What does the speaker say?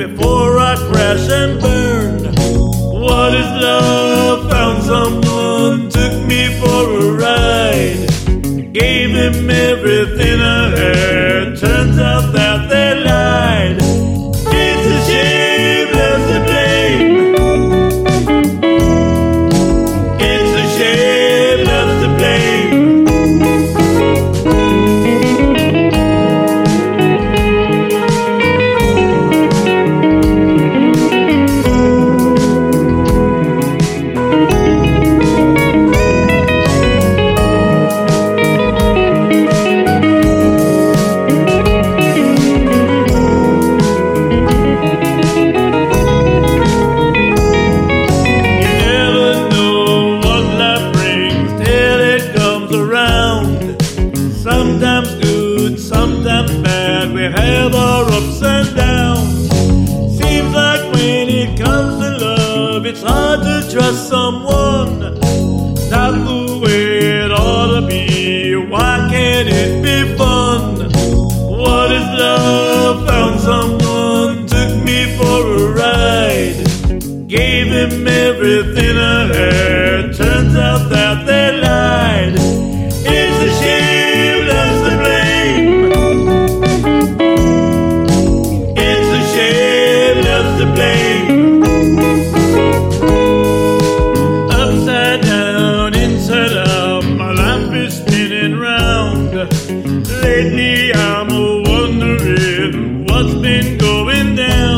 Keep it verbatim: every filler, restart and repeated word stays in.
before I crash and burn. What is love? Found someone, took me for a ride, gave him everything I had. Turns out that they lied. It's a shame, love's to blame. It's a shame, love's to blame. Sometimes good, sometimes bad, we have our ups and downs. Seems like when it comes to love, it's hard to trust someone. Not the way it ought to be, why can't it be fun? What is love? Found someone, took me for a ride, gave him everything I had. Turns out that they lied. It's a shame, love's to blame. It's a shame, love's to blame. Upside down, inside out, my life is spinning round. Lately I'm a wondering what's been going down.